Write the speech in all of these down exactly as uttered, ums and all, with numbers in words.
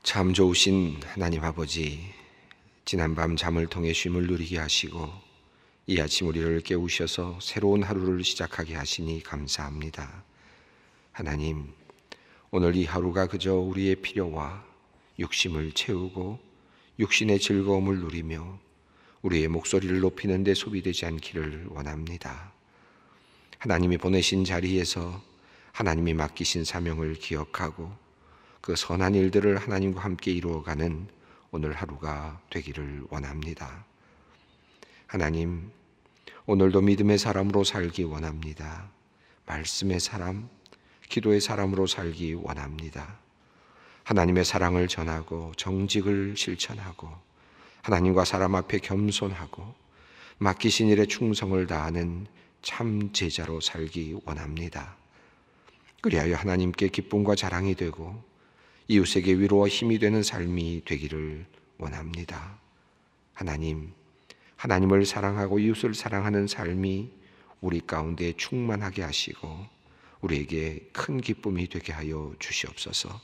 참 좋으신 하나님 아버지, 지난밤 잠을 통해 쉼을 누리게 하시고 이 아침 우리를 깨우셔서 새로운 하루를 시작하게 하시니 감사합니다. 하나님, 오늘 이 하루가 그저 우리의 필요와 육심을 채우고 육신의 즐거움을 누리며 우리의 목소리를 높이는 데 소비되지 않기를 원합니다. 하나님이 보내신 자리에서 하나님이 맡기신 사명을 기억하고 그 선한 일들을 하나님과 함께 이루어가는 오늘 하루가 되기를 원합니다. 하나님, 오늘도 믿음의 사람으로 살기 원합니다. 말씀의 사람, 기도의 사람으로 살기 원합니다. 하나님의 사랑을 전하고 정직을 실천하고 하나님과 사람 앞에 겸손하고 맡기신 일에 충성을 다하는 참 제자로 살기 원합니다. 그리하여 하나님께 기쁨과 자랑이 되고 이웃에게 위로와 힘이 되는 삶이 되기를 원합니다. 하나님, 하나님을 사랑하고 이웃을 사랑하는 삶이 우리 가운데 충만하게 하시고 우리에게 큰 기쁨이 되게 하여 주시옵소서.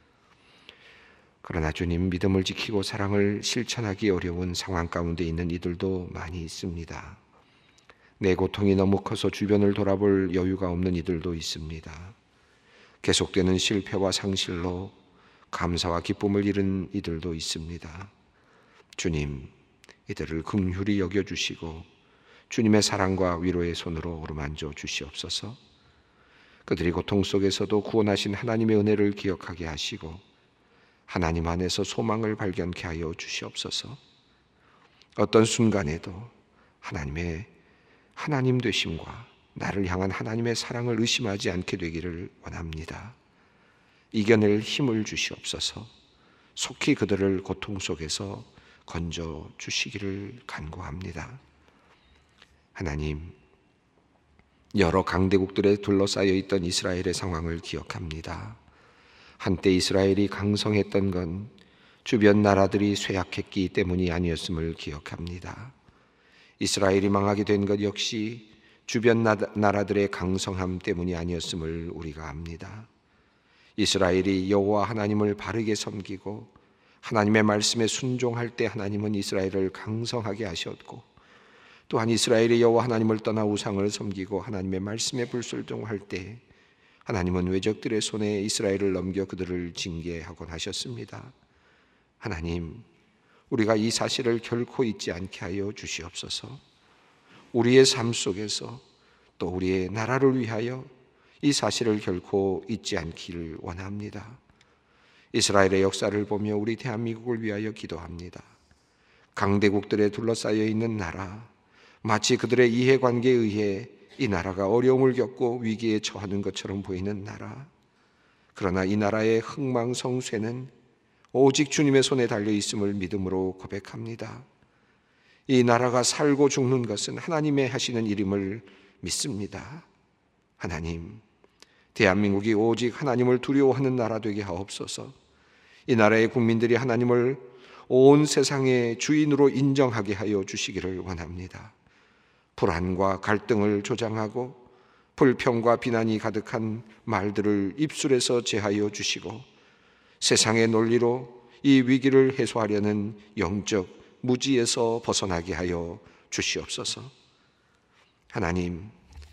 그러나 주님, 믿음을 지키고 사랑을 실천하기 어려운 상황 가운데 있는 이들도 많이 있습니다. 내 고통이 너무 커서 주변을 돌아볼 여유가 없는 이들도 있습니다. 계속되는 실패와 상실로 감사와 기쁨을 잃은 이들도 있습니다. 주님, 이들을 긍휼히 여겨주시고 주님의 사랑과 위로의 손으로 어루만져 주시옵소서. 그들이 고통 속에서도 구원하신 하나님의 은혜를 기억하게 하시고 하나님 안에서 소망을 발견케 하여 주시옵소서. 어떤 순간에도 하나님의 하나님 되심과 나를 향한 하나님의 사랑을 의심하지 않게 되기를 원합니다. 이겨낼 힘을 주시옵소서. 속히 그들을 고통 속에서 건져 주시기를 간구합니다. 하나님, 여러 강대국들에 둘러싸여 있던 이스라엘의 상황을 기억합니다. 한때 이스라엘이 강성했던 건 주변 나라들이 쇠약했기 때문이 아니었음을 기억합니다. 이스라엘이 망하게 된 것 역시 주변 나라들의 강성함 때문이 아니었음을 우리가 압니다. 이스라엘이 여호와 하나님을 바르게 섬기고 하나님의 말씀에 순종할 때 하나님은 이스라엘을 강성하게 하셨고, 또한 이스라엘이 여호와 하나님을 떠나 우상을 섬기고 하나님의 말씀에 불순종할 때 하나님은 외적들의 손에 이스라엘을 넘겨 그들을 징계하곤 하셨습니다. 하나님, 우리가 이 사실을 결코 잊지 않게 하여 주시옵소서. 우리의 삶 속에서 또 우리의 나라를 위하여 이 사실을 결코 잊지 않기를 원합니다. 이스라엘의 역사를 보며 우리 대한민국을 위하여 기도합니다. 강대국들에 둘러싸여 있는 나라, 마치 그들의 이해관계에 의해 이 나라가 어려움을 겪고 위기에 처하는 것처럼 보이는 나라, 그러나 이 나라의 흥망성쇠는 오직 주님의 손에 달려 있음을 믿음으로 고백합니다. 이 나라가 살고 죽는 것은 하나님의 하시는 일임을 믿습니다. 하나님, 대한민국이 오직 하나님을 두려워하는 나라 되게 하옵소서. 이 나라의 국민들이 하나님을 온 세상의 주인으로 인정하게 하여 주시기를 원합니다. 불안과 갈등을 조장하고 불평과 비난이 가득한 말들을 입술에서 제하여 주시고 세상의 논리로 이 위기를 해소하려는 영적 무지에서 벗어나게 하여 주시옵소서. 하나님,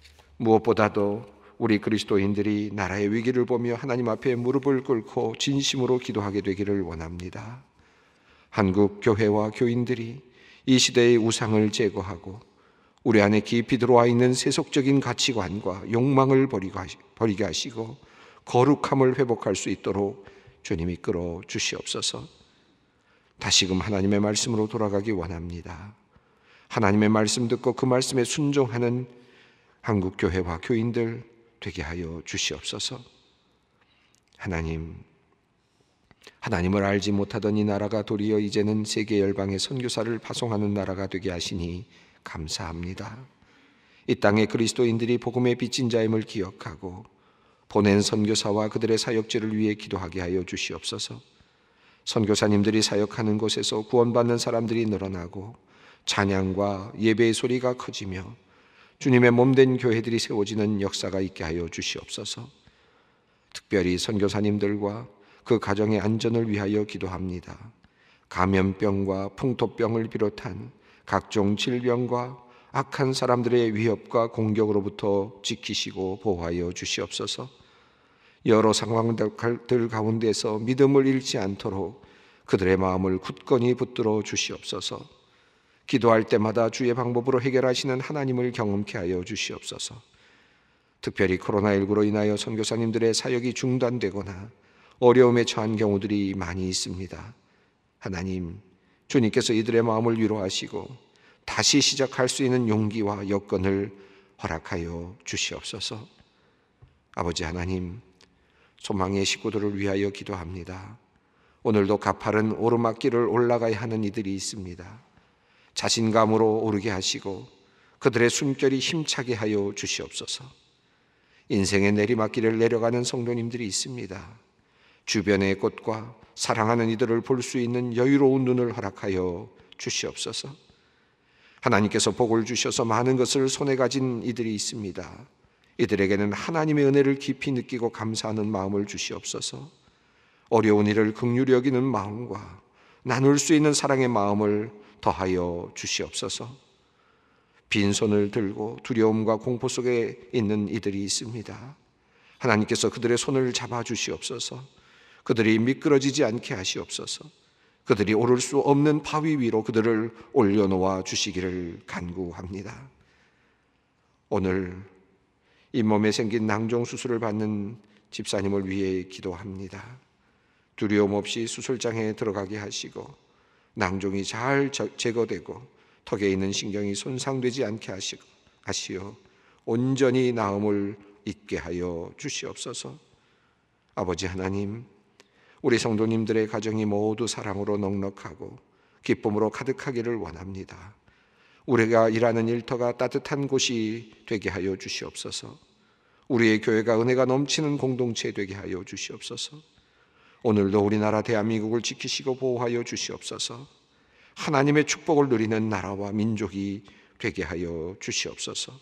무엇보다도 우리 그리스도인들이 나라의 위기를 보며 하나님 앞에 무릎을 꿇고 진심으로 기도하게 되기를 원합니다. 한국 교회와 교인들이 이 시대의 우상을 제거하고 우리 안에 깊이 들어와 있는 세속적인 가치관과 욕망을 버리게 하시고 거룩함을 회복할 수 있도록 주님이 이끌어 주시옵소서. 다시금 하나님의 말씀으로 돌아가기 원합니다. 하나님의 말씀 듣고 그 말씀에 순종하는 한국 교회와 교인들 되게 하여 주시옵소서. 하나님, 하나님을 알지 못하던 이 나라가 도리어 이제는 세계 열방의 선교사를 파송하는 나라가 되게 하시니 감사합니다. 이 땅의 그리스도인들이 복음의 빚진 자임을 기억하고 보낸 선교사와 그들의 사역지를 위해 기도하게 하여 주시옵소서. 선교사님들이 사역하는 곳에서 구원받는 사람들이 늘어나고 찬양과 예배의 소리가 커지며 주님의 몸된 교회들이 세워지는 역사가 있게 하여 주시옵소서. 특별히 선교사님들과 그 가정의 안전을 위하여 기도합니다. 감염병과 풍토병을 비롯한 각종 질병과 악한 사람들의 위협과 공격으로부터 지키시고 보호하여 주시옵소서. 여러 상황들 가운데서 믿음을 잃지 않도록 그들의 마음을 굳건히 붙들어 주시옵소서. 기도할 때마다 주의 방법으로 해결하시는 하나님을 경험케 하여 주시옵소서. 특별히 코로나십구로 인하여 선교사님들의 사역이 중단되거나 어려움에 처한 경우들이 많이 있습니다. 하나님, 주님께서 이들의 마음을 위로하시고 다시 시작할 수 있는 용기와 여건을 허락하여 주시옵소서. 아버지 하나님, 소망의 식구들을 위하여 기도합니다. 오늘도 가파른 오르막길을 올라가야 하는 이들이 있습니다. 자신감으로 오르게 하시고 그들의 숨결이 힘차게 하여 주시옵소서. 인생의 내리막길을 내려가는 성도님들이 있습니다. 주변의 꽃과 사랑하는 이들을 볼 수 있는 여유로운 눈을 허락하여 주시옵소서. 하나님께서 복을 주셔서 많은 것을 손에 가진 이들이 있습니다. 이들에게는 하나님의 은혜를 깊이 느끼고 감사하는 마음을 주시옵소서. 어려운 일을 긍휼히 여기는 마음과 나눌 수 있는 사랑의 마음을 더하여 주시옵소서. 빈손을 들고 두려움과 공포 속에 있는 이들이 있습니다. 하나님께서 그들의 손을 잡아 주시옵소서. 그들이 미끄러지지 않게 하시옵소서. 그들이 오를 수 없는 바위 위로 그들을 올려놓아 주시기를 간구합니다. 오늘 잇몸에 생긴 낭종 수술을 받는 집사님을 위해 기도합니다. 두려움 없이 수술장에 들어가게 하시고 낭종이 잘 제거되고 턱에 있는 신경이 손상되지 않게 하시고 하시어 온전히 나음을 있게 하여 주시옵소서. 아버지 하나님, 우리 성도님들의 가정이 모두 사랑으로 넉넉하고 기쁨으로 가득하기를 원합니다. 우리가 일하는 일터가 따뜻한 곳이 되게 하여 주시옵소서. 우리의 교회가 은혜가 넘치는 공동체 되게 하여 주시옵소서. 오늘도 우리나라 대한민국을 지키시고 보호하여 주시옵소서. 하나님의 축복을 누리는 나라와 민족이 되게 하여 주시옵소서.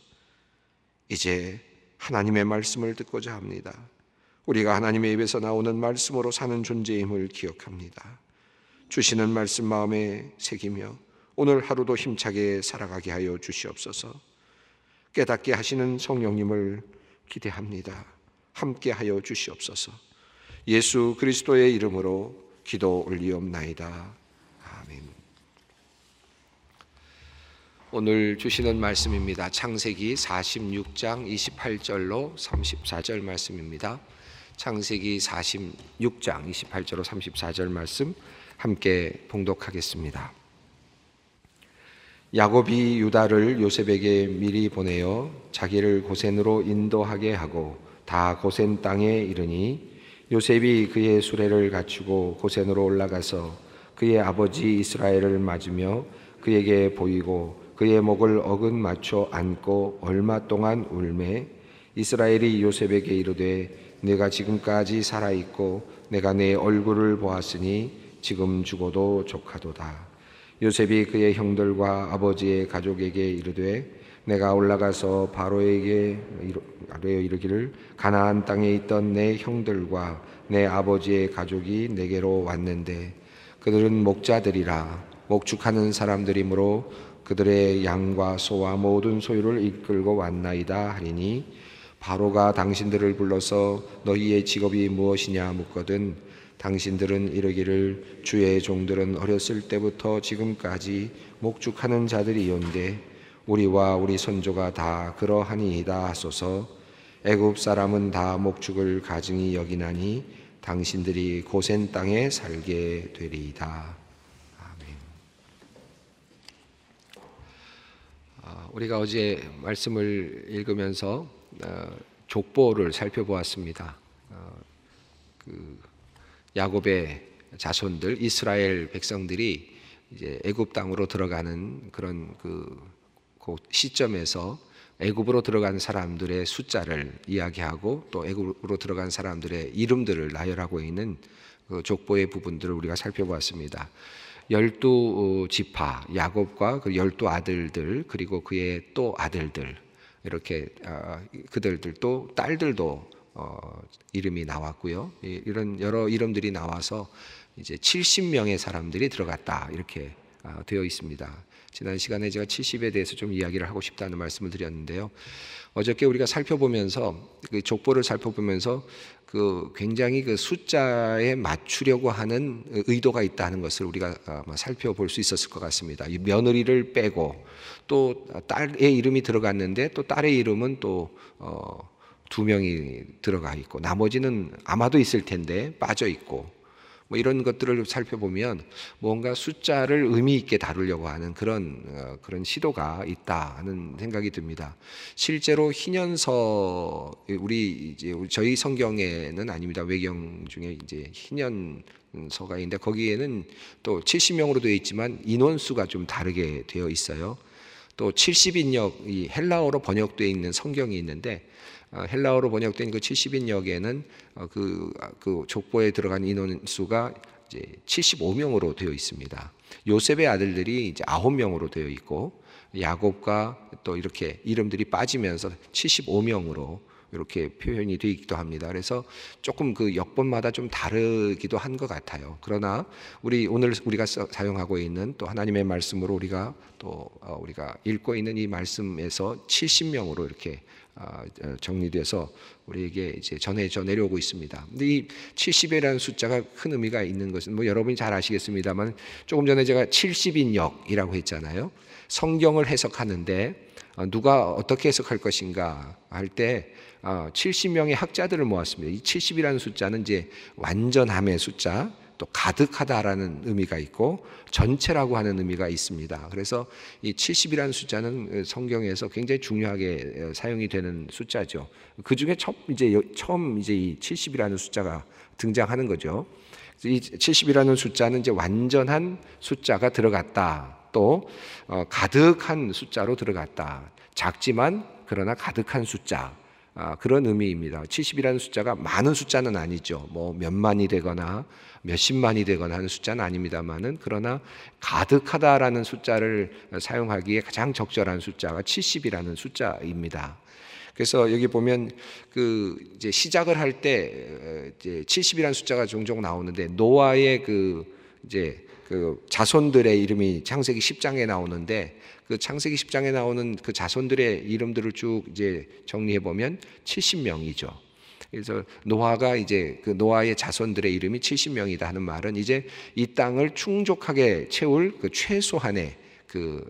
이제 하나님의 말씀을 듣고자 합니다. 우리가 하나님의 입에서 나오는 말씀으로 사는 존재임을 기억합니다. 주시는 말씀 마음에 새기며 오늘 하루도 힘차게 살아가게 하여 주시옵소서. 깨닫게 하시는 성령님을 기대합니다. 함께 하여 주시옵소서. 예수 그리스도의 이름으로 기도 올리옵나이다. 아멘. 오늘 주시는 말씀입니다. 창세기 사십육 장 이십팔 절로 삼십사 절 말씀입니다. 창세기 사십육 장 이십팔 절로 삼십사 절 말씀 함께 봉독하겠습니다. 야곱이 유다를 요셉에게 미리 보내어 자기를 고센으로 인도하게 하고 다 고센 땅에 이르니 요셉이 그의 수레를 갖추고 고센으로 올라가서 그의 아버지 이스라엘을 맞으며 그에게 보이고 그의 목을 어긋 맞춰 안고 얼마 동안 울매 이스라엘이 요셉에게 이르되 내가 지금까지 살아있고 내가 내 얼굴을 보았으니 지금 죽어도 족하도다. 요셉이 그의 형들과 아버지의 가족에게 이르되 내가 올라가서 바로에게 이르기를 가나안 땅에 있던 내 형들과 내 아버지의 가족이 내게로 왔는데 그들은 목자들이라 목축하는 사람들이므로 그들의 양과 소와 모든 소유를 이끌고 왔나이다 하리니 바로가 당신들을 불러서 너희의 직업이 무엇이냐 묻거든 당신들은 이르기를 주의 종들은 어렸을 때부터 지금까지 목축하는 자들이온데 우리와 우리 선조가 다 그러하니이다 하소서. 애굽 사람은 다 목축을 가증히 여기나니 당신들이 고센 땅에 살게 되리이다. 아멘. 우리가 어제 말씀을 읽으면서 족보를 살펴보았습니다. 그 야곱의 자손들 이스라엘 백성들이 이제 애굽 땅으로 들어가는 그런 그 시점에서 애굽으로 들어간 사람들의 숫자를 이야기하고 또 애굽으로 들어간 사람들의 이름들을 나열하고 있는 그 족보의 부분들을 우리가 살펴보았습니다. 열두 지파 야곱과 그 열두 아들들 그리고 그의 또 아들들 이렇게 그들도 딸들도 어, 이름이 나왔고요. 이런 여러 이름들이 나와서 이제 칠십 명의 사람들이 들어갔다 이렇게 어, 되어 있습니다. 지난 시간에 제가 칠십에 대해서 좀 이야기를 하고 싶다는 말씀을 드렸는데요. 어저께 우리가 살펴보면서 그 족보를 살펴보면서 그 굉장히 그 숫자에 맞추려고 하는 의도가 있다는 것을 우리가 아마 살펴볼 수 있었을 것 같습니다. 이 며느리를 빼고 또 딸의 이름이 들어갔는데 또 딸의 이름은 또 어, 두 명이 들어가 있고 나머지는 아마도 있을 텐데 빠져 있고 뭐 이런 것들을 살펴보면 뭔가 숫자를 의미 있게 다루려고 하는 그런 어, 그런 시도가 있다 하는 생각이 듭니다. 실제로 희년서 우리 이제 저희 성경에는 아닙니다. 외경 중에 이제 희년서가 있는데 거기에는 또 칠십 명으로 되어 있지만 인원수가 좀 다르게 되어 있어요. 또 칠십 인역 이 헬라어로 번역되어 있는 성경이 있는데 헬라어로 번역된 그 칠십 인역에는 그, 그 족보에 들어간 인원수가 이제 칠십오 명으로 되어 있습니다. 요셉의 아들들이 이제 아홉 명으로 되어 있고 야곱과 또 이렇게 이름들이 빠지면서 칠십오 명으로 이렇게 표현이 되어 있기도 합니다. 그래서 조금 그 역본마다 좀 다르기도 한 것 같아요. 그러나 우리 오늘 우리가 사용하고 있는 또 하나님의 말씀으로 우리가 또 우리가 읽고 있는 이 말씀에서 칠십 명으로 이렇게 정리돼서 우리에게 이제 전해져 내려오고 있습니다. 근데 이 칠십이라는 숫자가 큰 의미가 있는 것은 뭐 여러분이 잘 아시겠습니다만 조금 전에 제가 칠십 인역이라고 했잖아요. 성경을 해석하는데 누가 어떻게 해석할 것인가 할 때 칠십 명의 학자들을 모았습니다. 이 칠십이라는 숫자는 이제 완전함의 숫자, 또 가득하다라는 의미가 있고 전체라고 하는 의미가 있습니다. 그래서 이 칠십이라는 숫자는 성경에서 굉장히 중요하게 사용이 되는 숫자죠. 그 중에 처음 이제 처음 이제 이 칠십이라는 숫자가 등장하는 거죠. 이 칠십이라는 숫자는 이제 완전한 숫자가 들어갔다. 또 어, 가득한 숫자로 들어갔다. 작지만 그러나 가득한 숫자. 아, 그런 의미입니다. 칠십이라는 숫자가 많은 숫자는 아니죠. 뭐 몇만이 되거나 몇십만이 되거나 하는 숫자는 아닙니다만은 그러나 가득하다라는 숫자를 사용하기에 가장 적절한 숫자가 칠십이라는 숫자입니다. 그래서 여기 보면 그 이제 시작을 할 때 이제 칠십이라는 숫자가 종종 나오는데 노아의 그 이제 그 자손들의 이름이 창세기 십 장에 나오는데 그 창세기 십 장에 나오는 그 자손들의 이름들을 쭉 이제 정리해 보면 칠십 명이죠. 그래서 노아가 이제 그 노아의 자손들의 이름이 칠십 명이다 하는 말은 이제 이 땅을 충족하게 채울 그 최소한의 그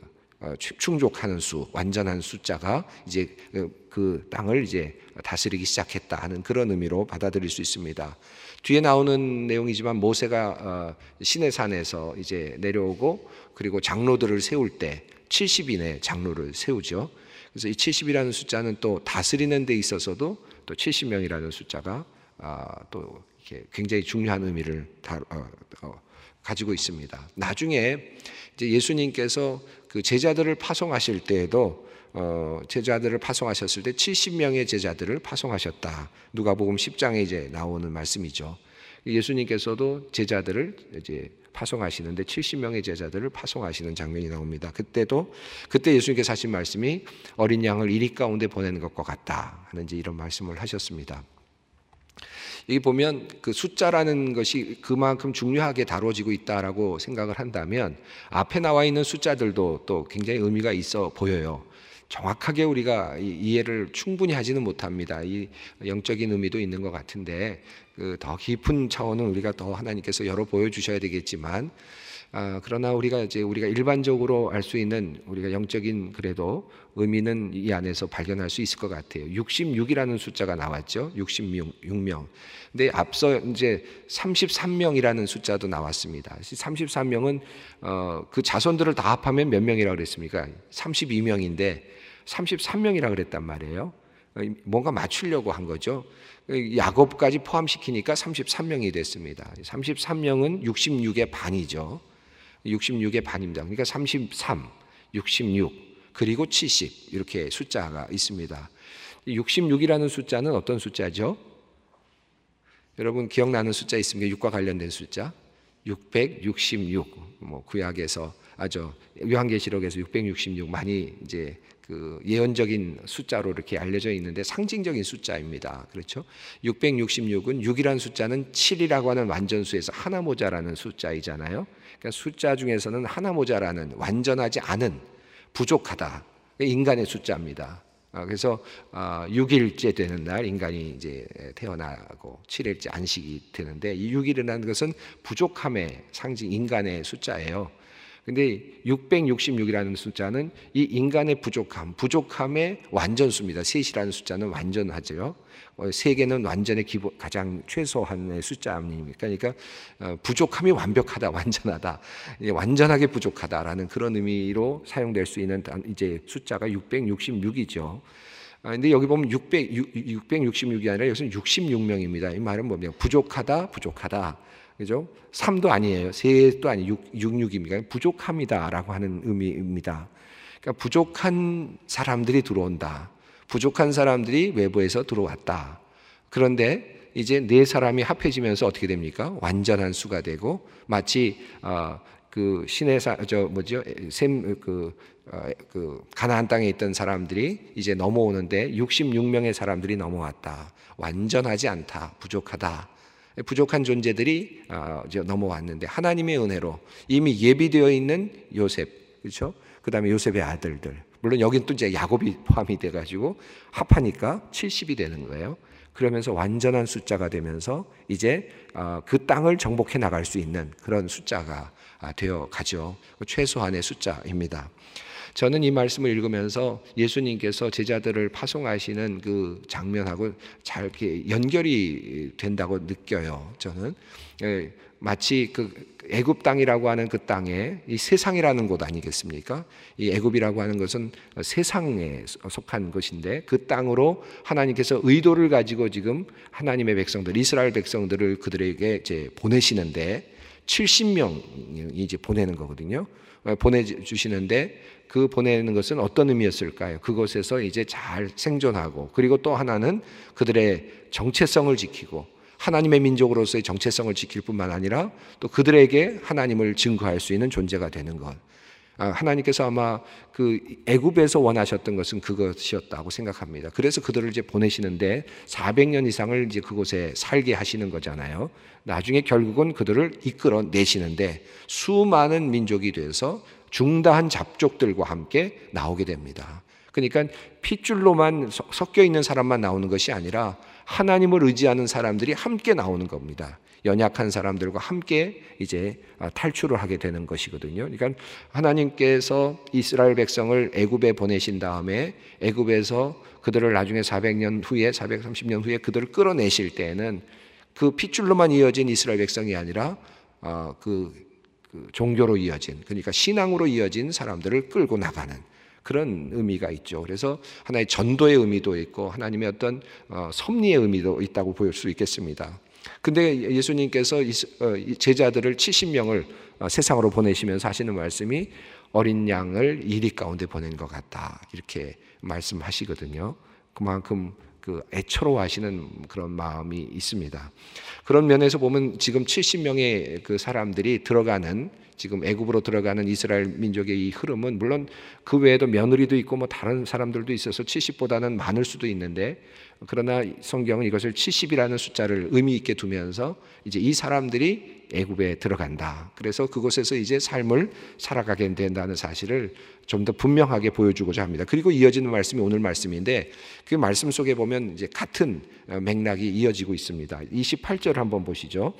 충족하는 수, 완전한 숫자가 이제 그 땅을 이제 다스리기 시작했다 하는 그런 의미로 받아들일 수 있습니다. 뒤에 나오는 내용이지만 모세가 시내산에서 이제 내려오고 그리고 장로들을 세울 때 칠십 인의 장로를 세우죠. 그래서 이 칠십이라는 숫자는 또 다스리는 데 있어서도 또 칠십 명이라는 숫자가 또 이렇게 굉장히 중요한 의미를 다, 어, 어, 가지고 있습니다. 나중에 이제 예수님께서 그 제자들을 파송하실 때에도 어, 제자들을 파송하셨을 때 칠십 명의 제자들을 파송하셨다. 누가복음 십 장에 이제 나오는 말씀이죠. 예수님께서도 제자들을 이제 파송하시는데 칠십 명의 제자들을 파송하시는 장면이 나옵니다. 그때도 그때 예수님께서 하신 말씀이 어린 양을 이리 가운데 보내는 것과 같다 하는 이제 이런 말씀을 하셨습니다. 여기 보면 그 숫자라는 것이 그만큼 중요하게 다뤄지고 있다라고 생각을 한다면 앞에 나와 있는 숫자들도 또 굉장히 의미가 있어 보여요. 정확하게 우리가 이해를 충분히 하지는 못합니다. 이 영적인 의미도 있는 것 같은데 그 더 깊은 차원은 우리가 더 하나님께서 열어 보여주셔야 되겠지만 아, 그러나 우리가 이제 우리가 일반적으로 알 수 있는 우리가 영적인 그래도 의미는 이 안에서 발견할 수 있을 것 같아요. 육십육이라는 숫자가 나왔죠. 육십육 명. 근데 앞서 이제 삼십삼 명이라는 숫자도 나왔습니다. 삼십삼 명은 어, 그 자손들을 다 합하면 몇 명이라고 그랬습니까? 삼십이 명인데 삼십삼 명이라고 그랬단 말이에요. 뭔가 맞추려고 한 거죠. 야곱까지 포함시키니까 삼십삼 명이 됐습니다. 삼십삼 명은 육십육의 반이죠. 육십육의 반입니다. 그러니까 삼십삼, 육십육, 그리고 칠십 이렇게 숫자가 있습니다. 육십육이라는 숫자는 어떤 숫자죠? 여러분 기억나는 숫자 있습니까? 육과 관련된 숫자? 육백육십육. 뭐 구약에서 아저 요한계시록에서 육백육십육 많이 이제 그 예언적인 숫자로 이렇게 알려져 있는데 상징적인 숫자입니다. 그렇죠? 육백육십육은 육이라는 숫자는 칠이라고 하는 완전수에서 하나 모자라는 숫자이잖아요. 그러니까 숫자 중에서는 하나 모자라는 완전하지 않은 부족하다. 인간의 숫자입니다. 그래서 육 일째 되는 날 인간이 이제 태어나고 칠 일째 안식이 되는데 이 육 일이라는 것은 부족함의 상징, 인간의 숫자예요. 근데 육백육십육이라는 숫자는 이 인간의 부족함, 부족함의 완전수입니다. 셋이라는 숫자는 완전하죠. 세 개는 완전의 기본, 가장 최소한의 숫자 아닙니까? 그러니까 부족함이 완벽하다, 완전하다, 완전하게 부족하다라는 그런 의미로 사용될 수 있는 이제 숫자가 육백육십육이죠. 근데 여기 보면 육백, 육백육십육이 아니라 여기서는 육십육 명입니다. 이 말은 뭡니까? 부족하다, 부족하다. 그죠? 삼도 아니에요. 세도 아니 육, 육육입니다. 부족합니다라고 하는 의미입니다. 그러니까 부족한 사람들이 들어온다. 부족한 사람들이 외부에서 들어왔다. 그런데 이제 네 사람이 합해지면서 어떻게 됩니까? 완전한 수가 되고 마치 어, 그 신의 사, 저 뭐죠? 샘그 어, 그 가나안 땅에 있던 사람들이 이제 넘어오는데 육십육 명의 사람들이 넘어왔다. 완전하지 않다. 부족하다. 부족한 존재들이 이제 넘어왔는데 하나님의 은혜로 이미 예비되어 있는 요셉, 그렇죠? 그다음에 요셉의 아들들, 물론 여긴 또 이제 야곱이 포함이 돼가지고 합하니까 칠십이 되는 거예요. 그러면서 완전한 숫자가 되면서 이제 그 땅을 정복해 나갈 수 있는 그런 숫자가 되어 가죠. 최소한의 숫자입니다. 저는 이 말씀을 읽으면서 예수님께서 제자들을 파송하시는 그 장면하고 잘 이렇게 연결이 된다고 느껴요. 저는 마치 그 애굽 땅이라고 하는 그 땅에 이 세상이라는 곳 아니겠습니까? 이 애굽이라고 하는 것은 세상에 속한 것인데 그 땅으로 하나님께서 의도를 가지고 지금 하나님의 백성들, 이스라엘 백성들을 그들에게 이제 보내시는데 칠십 명이 이제 보내는 거거든요. 보내주시는데 그 보내는 것은 어떤 의미였을까요? 그곳에서 이제 잘 생존하고 그리고 또 하나는 그들의 정체성을 지키고 하나님의 민족으로서의 정체성을 지킬 뿐만 아니라 또 그들에게 하나님을 증거할 수 있는 존재가 되는 것. 하나님께서 아마 그 애굽에서 원하셨던 것은 그것이었다고 생각합니다. 그래서 그들을 이제 보내시는데 사백 년 이상을 이제 그곳에 살게 하시는 거잖아요. 나중에 결국은 그들을 이끌어 내시는데 수많은 민족이 돼서 중다한 잡족들과 함께 나오게 됩니다. 그러니까 핏줄로만 섞여 있는 사람만 나오는 것이 아니라 하나님을 의지하는 사람들이 함께 나오는 겁니다. 연약한 사람들과 함께 이제 탈출을 하게 되는 것이거든요. 그러니까 하나님께서 이스라엘 백성을 애굽에 보내신 다음에 애굽에서 그들을 나중에 사백 년 후에 사백삼십 년 후에 그들을 끌어내실 때에는 그 핏줄로만 이어진 이스라엘 백성이 아니라 어, 그 그 종교로 이어진, 그러니까 신앙으로 이어진 사람들을 끌고 나가는 그런 의미가 있죠. 그래서 하나의 전도의 의미도 있고 하나님의 어떤 어, 섭리의 의미도 있다고 볼 수 있겠습니다. 근데 예수님께서 제자들을 칠십 명을 세상으로 보내시면서 하시는 말씀이 어린 양을 이리 가운데 보낸 것 같다, 이렇게 말씀하시거든요. 그만큼 그 애처로워하시는 그런 마음이 있습니다. 그런 면에서 보면 지금 칠십 명의 그 사람들이 들어가는, 지금 애굽으로 들어가는 이스라엘 민족의 이 흐름은 물론 그 외에도 며느리도 있고 뭐 다른 사람들도 있어서 칠십보다는 많을 수도 있는데, 그러나 성경은 이것을 칠십이라는 숫자를 의미 있게 두면서 이제 이 사람들이 애굽에 들어간다. 그래서 그곳에서 이제 삶을 살아가게 된다는 사실을 좀 더 분명하게 보여주고자 합니다. 그리고 이어지는 말씀이 오늘 말씀인데 그 말씀 속에 보면 이제 같은 맥락이 이어지고 있습니다. 이십팔 절 한번 보시죠.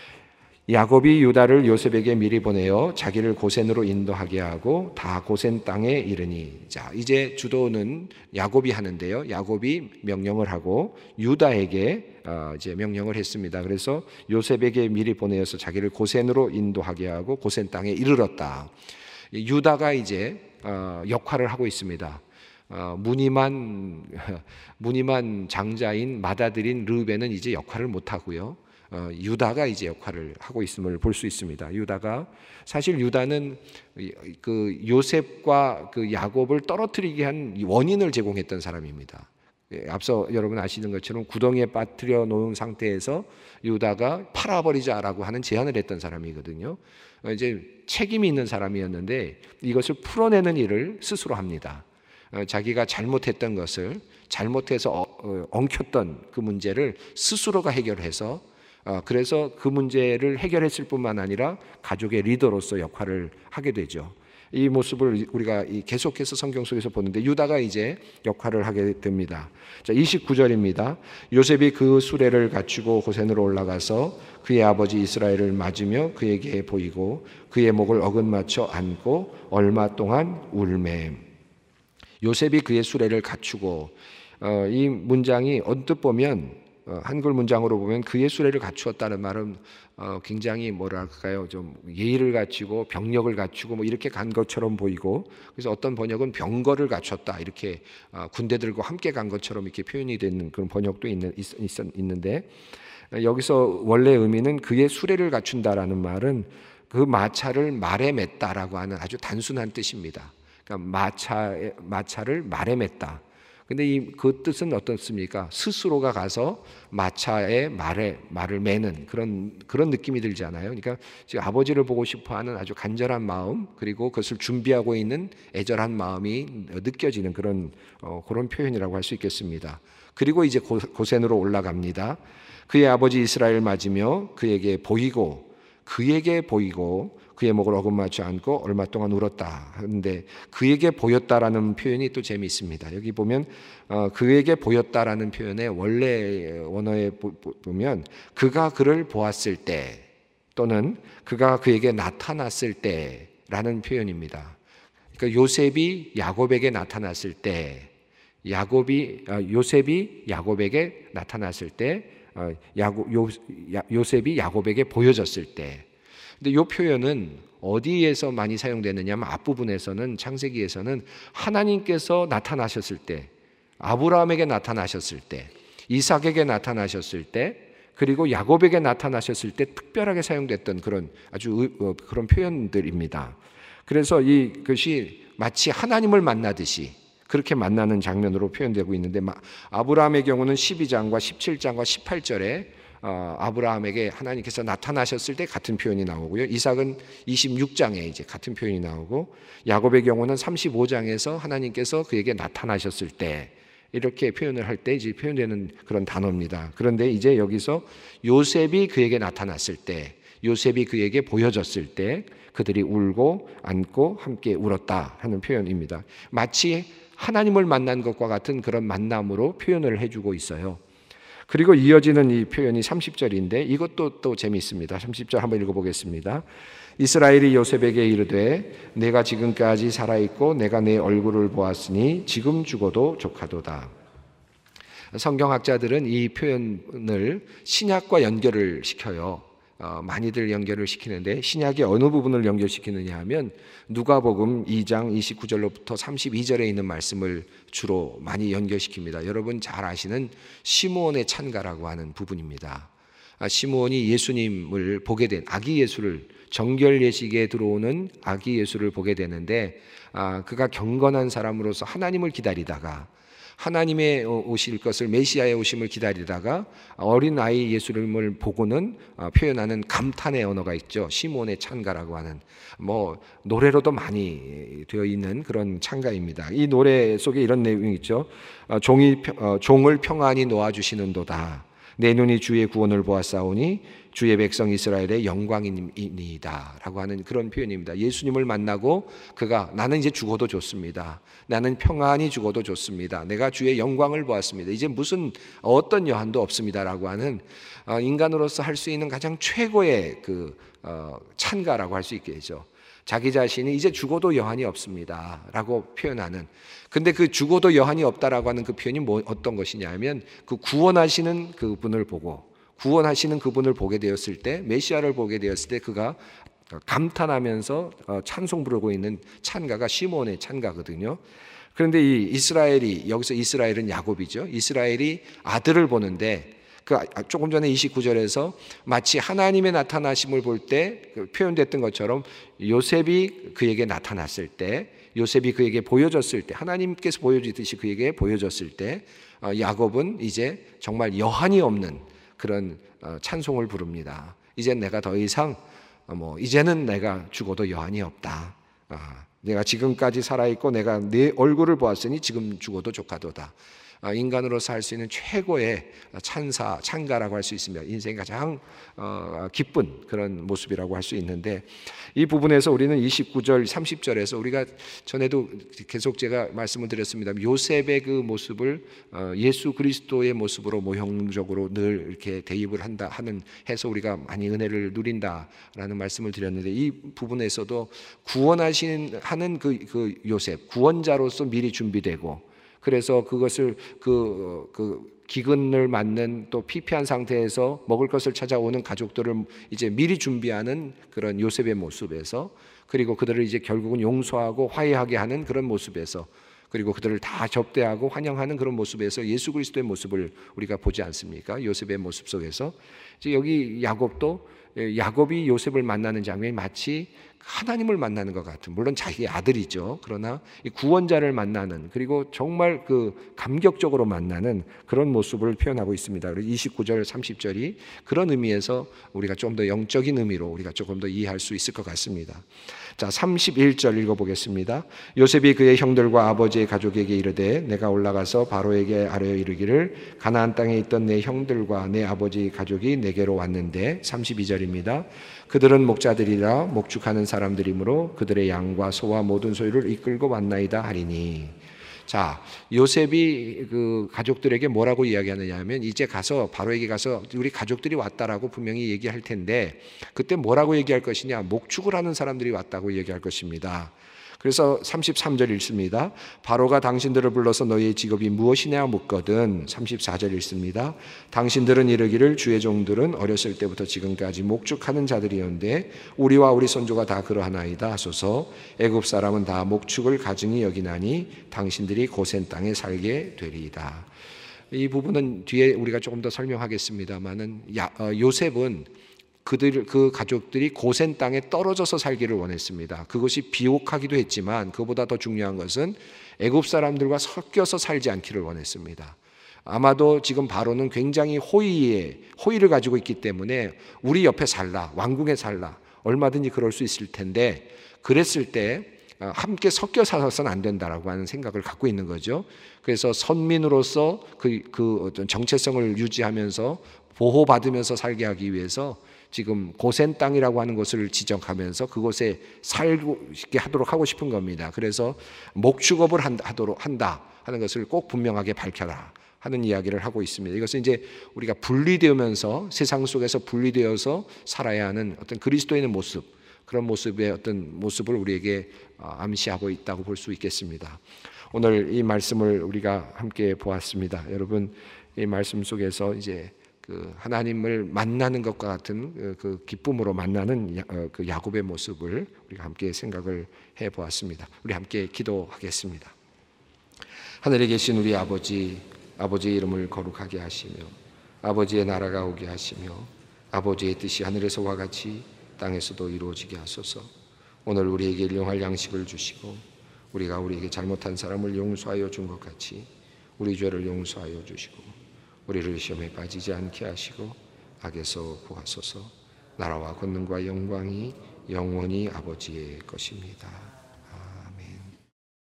야곱이 유다를 요셉에게 미리 보내어 자기를 고센으로 인도하게 하고 다 고센 땅에 이르니. 자, 이제 주도는 야곱이 하는데요. 야곱이 명령을 하고 유다에게 이제 명령을 했습니다. 그래서 요셉에게 미리 보내어서 자기를 고센으로 인도하게 하고 고센 땅에 이르렀다. 유다가 이제 역할을 하고 있습니다. 무늬만 무늬만 장자인 맏아들인 르벤은 이제 역할을 못 하고요. 어, 유다가 이제 역할을 하고 있음을 볼 수 있습니다. 유다가 사실 유다는 그 요셉과 그 야곱을 떨어뜨리게 한 원인을 제공했던 사람입니다. 예, 앞서 여러분 아시는 것처럼 구덩이에 빠뜨려 놓은 상태에서 유다가 팔아버리자라고 하는 제안을 했던 사람이거든요. 어, 이제 책임이 있는 사람이었는데 이것을 풀어내는 일을 스스로 합니다. 어, 자기가 잘못했던 것을 잘못해서 어, 어, 엉켰던 그 문제를 스스로가 해결해서 어, 그래서 그 문제를 해결했을 뿐만 아니라 가족의 리더로서 역할을 하게 되죠. 이 모습을 우리가 계속해서 성경 속에서 보는데 유다가 이제 역할을 하게 됩니다. 자, 이십구 절입니다. 요셉이 그 수레를 갖추고 고센으로 올라가서 그의 아버지 이스라엘을 맞으며 그에게 보이고 그의 목을 어긋맞춰 안고 얼마 동안 울매. 요셉이 그의 수레를 갖추고, 어, 이 문장이 언뜻 보면 어, 한글 문장으로 보면 그의 수레를 갖추었다는 말은 어, 굉장히 뭐랄까요, 좀 예의를 갖추고 병력을 갖추고 뭐 이렇게 간 것처럼 보이고, 그래서 어떤 번역은 병거를 갖췄다 이렇게 어, 군대들과 함께 간 것처럼 이렇게 표현이 되는 그런 번역도 있는 있, 있, 있는데 여기서 원래 의미는 그의 수레를 갖춘다라는 말은 그 마차를 말에 맸다라고 하는 아주 단순한 뜻입니다. 그러니까 마차 마차를 말에 맸다. 근데 이 그 뜻은 어떻습니까? 스스로가 가서 마차에 말에 말을 매는 그런 그런 느낌이 들잖아요. 그러니까 지금 아버지를 보고 싶어하는 아주 간절한 마음, 그리고 그것을 준비하고 있는 애절한 마음이 느껴지는 그런 어, 그런 표현이라고 할 수 있겠습니다. 그리고 이제 고, 고센으로 올라갑니다. 그의 아버지 이스라엘 맞으며 그에게 보이고 그에게 보이고 그의 목을 어긋맞춰 안고 얼마 동안 울었다 하는데 그에게 보였다라는 표현이 또 재미있습니다. 여기 보면 어, 그에게 보였다라는 표현의 원래 원어에 보, 보면 그가 그를 보았을 때 또는 그가 그에게 나타났을 때라는 표현입니다. 그러니까 요셉이 야곱에게 나타났을 때, 야곱이 어, 요셉이 야곱에게 나타났을 때, 어, 야곱, 요, 야, 요셉이 야곱에게 보여졌을 때. 근데 이 표현은 어디에서 많이 사용되느냐 하면 앞부분에서는 창세기에서는 하나님께서 나타나셨을 때, 아브라함에게 나타나셨을 때, 이삭에게 나타나셨을 때, 그리고 야곱에게 나타나셨을 때 특별하게 사용됐던 그런 아주 그런 표현들입니다. 그래서 이것이 마치 하나님을 만나듯이 그렇게 만나는 장면으로 표현되고 있는데, 아브라함의 경우는 십이 장과 십칠 장과 십팔 절에 어, 아브라함에게 하나님께서 나타나셨을 때 같은 표현이 나오고요. 이삭은 이십육 장에 이제 같은 표현이 나오고, 야곱의 경우는 삼십오 장에서 하나님께서 그에게 나타나셨을 때 이렇게 표현을 할 때 이제 표현되는 그런 단어입니다. 그런데 이제 여기서 요셉이 그에게 나타났을 때, 요셉이 그에게 보여졌을 때 그들이 울고 안고 함께 울었다 하는 표현입니다. 마치 하나님을 만난 것과 같은 그런 만남으로 표현을 해주고 있어요. 그리고 이어지는 이 표현이 삼십 절인데 이것도 또 재미있습니다. 삼십 절 한번 읽어보겠습니다. 이스라엘이 요셉에게 이르되 내가 지금까지 살아있고 내가 내 얼굴을 보았으니 지금 죽어도 족하도다. 성경학자들은 이 표현을 신약과 연결을 시켜요. 어, 많이들 연결을 시키는데 신약의 어느 부분을 연결시키느냐 하면 누가복음 이 장 이십구 절로부터 삼십이 절에 있는 말씀을 주로 많이 연결시킵니다. 여러분 잘 아시는 시므온의 찬가라고 하는 부분입니다. 아, 시므온이 예수님을 보게 된 아기 예수를, 정결 예식에 들어오는 아기 예수를 보게 되는데, 아, 그가 경건한 사람으로서 하나님을 기다리다가 하나님의 오실 것을, 메시아의 오심을 기다리다가 어린 아이 예수님을 보고는 표현하는 감탄의 언어가 있죠. 시므온의 찬가라고 하는, 뭐 노래로도 많이 되어 있는 그런 찬가입니다. 이 노래 속에 이런 내용이 있죠. 종이 종을 평안히 놓아주시는도다. 내 눈이 주의 구원을 보았사오니 주의 백성 이스라엘의 영광이니이다 라고 하는 그런 표현입니다. 예수님을 만나고 그가 나는 이제 죽어도 좋습니다. 나는 평안히 죽어도 좋습니다. 내가 주의 영광을 보았습니다. 이제 무슨 어떤 여한도 없습니다 라고 하는 인간으로서 할 수 있는 가장 최고의 그 찬가라고 할 수 있겠죠. 자기 자신이 이제 죽어도 여한이 없습니다 라고 표현하는, 근데 그 죽어도 여한이 없다라고 하는 그 표현이 뭐 어떤 것이냐 하면 그 구원하시는 그분을 보고, 구원하시는 그분을 보게 되었을 때, 메시아를 보게 되었을 때 그가 감탄하면서 찬송 부르고 있는 찬가가 시므온의 찬가거든요. 그런데 이 이스라엘이, 여기서 이스라엘은 야곱이죠. 이스라엘이 아들을 보는데 그 조금 전에 이십구 절에서 마치 하나님의 나타나심을 볼 때 표현됐던 것처럼 요셉이 그에게 나타났을 때, 요셉이 그에게 보여졌을 때, 하나님께서 보여주듯이 그에게 보여졌을 때 야곱은 이제 정말 여한이 없는 그런 찬송을 부릅니다. 이제 내가 더 이상 뭐 이제는 내가 죽어도 여한이 없다. 내가 지금까지 살아있고 내가 내 얼굴을 보았으니 지금 죽어도 조카도다. 인간으로서 할 수 있는 최고의 찬사, 찬가라고 할 수 있으며 인생이 가장 기쁜 그런 모습이라고 할 수 있는데, 이 부분에서 우리는 이십구 절, 삼십 절에서 우리가 전에도 계속 제가 말씀을 드렸습니다. 요셉의 그 모습을 예수 그리스도의 모습으로 모형적으로 늘 이렇게 대입을 한다 하는 해서 우리가 많이 은혜를 누린다라는 말씀을 드렸는데, 이 부분에서도 구원하신 하는 그, 그 요셉, 구원자로서 미리 준비되고, 그래서 그것을 그, 그 기근을 맞는 또 피폐한 상태에서 먹을 것을 찾아오는 가족들을 이제 미리 준비하는 그런 요셉의 모습에서, 그리고 그들을 이제 결국은 용서하고 화해하게 하는 그런 모습에서, 그리고 그들을 다 접대하고 환영하는 그런 모습에서 예수 그리스도의 모습을 우리가 보지 않습니까? 요셉의 모습 속에서 이제 여기 야곱도 야곱이 요셉을 만나는 장면이 마치 하나님을 만나는 것 같은, 물론 자기 아들이죠. 그러나 이 구원자를 만나는, 그리고 정말 그 감격적으로 만나는 그런 모습을 표현하고 있습니다. 그래서 이십구 절, 삼십 절이 그런 의미에서 우리가 좀 더 영적인 의미로 우리가 조금 더 이해할 수 있을 것 같습니다. 자, 삼십일 절 읽어보겠습니다. 요셉이 그의 형들과 아버지의 가족에게 이르되 내가 올라가서 바로에게 아뢰어 이르기를 가나안 땅에 있던 내 형들과 내 아버지 가족이 내게로 왔는데, 삼십이 절입니다. 그들은 목자들이라 목축하는 사람들이므로 그들의 양과 소와 모든 소유를 이끌고 왔나이다 하리니. 자, 요셉이 그 가족들에게 뭐라고 이야기하느냐 하면, 이제 가서 바로에게 가서 우리 가족들이 왔다라고 분명히 얘기할 텐데, 그때 뭐라고 얘기할 것이냐, 목축을 하는 사람들이 왔다고 얘기할 것입니다. 그래서 삼십삼 절 읽습니다. 바로가 당신들을 불러서 너희의 직업이 무엇이냐 묻거든. 삼십사 절 읽습니다. 당신들은 이르기를 주의 종들은 어렸을 때부터 지금까지 목축하는 자들이었는데 우리와 우리 손주가 다 그러하나이다 하소서. 애굽 사람은 다 목축을 가증히 여기나니 당신들이 고센 땅에 살게 되리이다. 이 부분은 뒤에 우리가 조금 더 설명하겠습니다만은 요셉은 그들, 그 가족들이 고센 땅에 떨어져서 살기를 원했습니다. 그것이 비옥하기도 했지만 그보다 더 중요한 것은 애굽 사람들과 섞여서 살지 않기를 원했습니다. 아마도 지금 바로는 굉장히 호의에 호의를 가지고 있기 때문에 우리 옆에 살라, 왕궁에 살라, 얼마든지 그럴 수 있을 텐데, 그랬을 때 함께 섞여 살아서는 안 된다라고 하는 생각을 갖고 있는 거죠. 그래서 선민으로서 그, 그 어떤 정체성을 유지하면서 보호받으면서 살게 하기 위해서 지금 고센 땅이라고 하는 것을 지정하면서 그곳에 살게 하도록 하고 싶은 겁니다. 그래서 목축업을 하도록 한다 하는 것을 꼭 분명하게 밝혀라 하는 이야기를 하고 있습니다. 이것은 이제 우리가 분리되면서 세상 속에서 분리되어서 살아야 하는 어떤 그리스도인의 모습, 그런 모습의 어떤 모습을 우리에게 암시하고 있다고 볼 수 있겠습니다. 오늘 이 말씀을 우리가 함께 보았습니다. 여러분, 이 말씀 속에서 이제 그 하나님을 만나는 것과 같은 그 기쁨으로 만나는 그 야곱의 모습을 우리가 함께 생각을 해 보았습니다. 우리 함께 기도하겠습니다. 하늘에 계신 우리 아버지, 아버지의 이름을 거룩하게 하시며 아버지의 나라가 오게 하시며 아버지의 뜻이 하늘에서와 같이 땅에서도 이루어지게 하소서. 오늘 우리에게 일용할 양식을 주시고 우리가 우리에게 잘못한 사람을 용서하여 준 것 같이 우리 죄를 용서하여 주시고 우리를 시험에 빠지지 않게 하시고 악에서 구하소서. 나라와 권능과 영광이 영원히 아버지의 것입니다.